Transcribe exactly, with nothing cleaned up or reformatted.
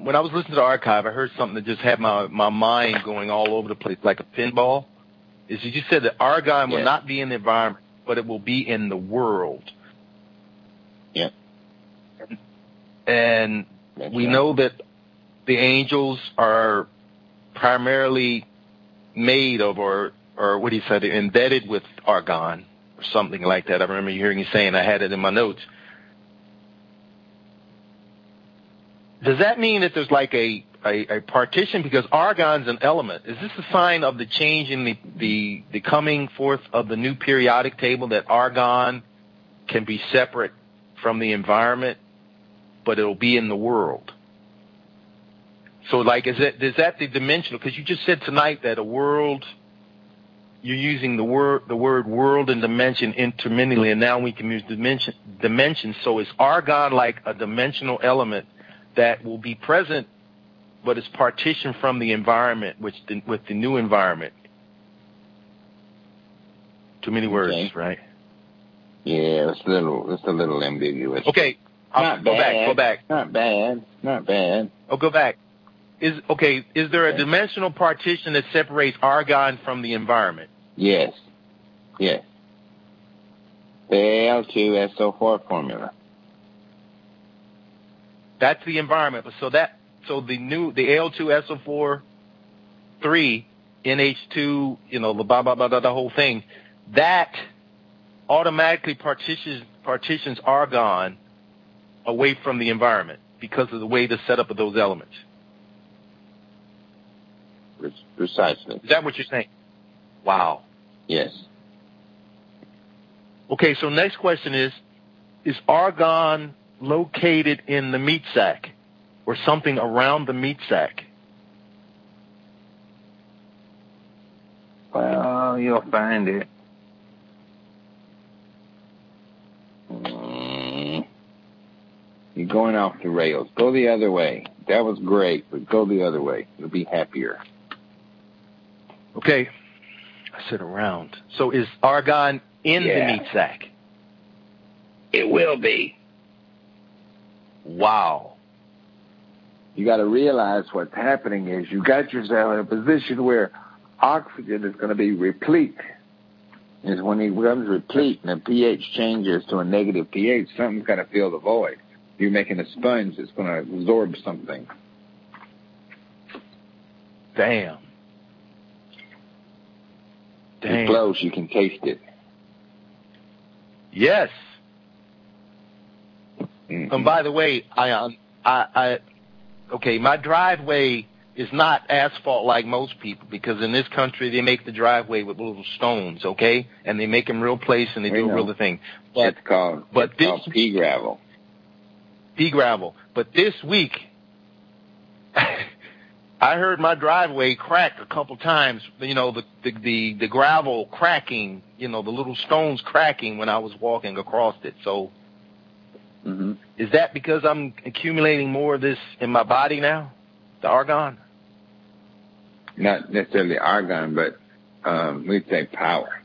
when I was listening to the archive, I heard something that just had my, my mind going all over the place like a pinball. Is you said that argon yeah. will not be in the environment, but it will be in the world. Yeah. And That's we right. know that the angels are primarily made of, or, or what he said, embedded with argon or something like that. I remember hearing you saying, I had it in my notes. Does that mean that there's like a, a, a partition? Because argon's an element. Is this a sign of the change in the, the, the coming forth of the new periodic table, that argon can be separate from the environment, but it'll be in the world? So, like, is that, is that the dimensional? Because you just said tonight that a world, you're using the word the word world and dimension interminably, and now we can use dimension dimension. So, is argon like a dimensional element that will be present, but it's partitioned from the environment, which the, with the new environment? Too many words, Okay. right? Yeah, it's a little, it's a little ambiguous. Okay, I'll Not go bad. back. Go back. Not bad. Not bad. Oh, go back. Is okay. Is there a dimensional partition that separates argon from the environment? Yes. Yes. The Al two S O four formula. That's the environment. So that so the new the Al two S O four three N H two, you know, the blah blah blah, blah the whole thing, that automatically partitions partitions argon away from the environment because of the way the setup of those elements. Precisely. Is that what you're saying? Wow. Yes. Okay, so next question is, is argon located in the meat sac or something around the meat sac? Well, you'll find it. Mm. You're going off the rails. Go the other way. That was great, but go the other way. You'll be happier. Okay. I said around. So is argon in Yeah. the meat sac? It will be. Wow. You got to realize what's happening is you got yourself in a position where oxygen is going to be replete. Is when it becomes replete and the pH changes to a negative pH, something's got to fill the void. You're making a sponge that's going to absorb something. Damn. Damn. It's close. You can taste it. Yes. Mm-hmm. And by the way, I, um, I, I, okay, my driveway is not asphalt like most people, because in this country they make the driveway with little stones, okay, and they make them real place and they We do know. a real thing. But It's called, but it's this called pea gravel. pea gravel. But this week, I heard my driveway crack a couple times. You know, the, the the the gravel cracking. You know, the little stones cracking when I was walking across it. So. Mm-hmm. Is that because I'm accumulating more of this in my body now, the argon? Not necessarily argon, but um, we'd say power.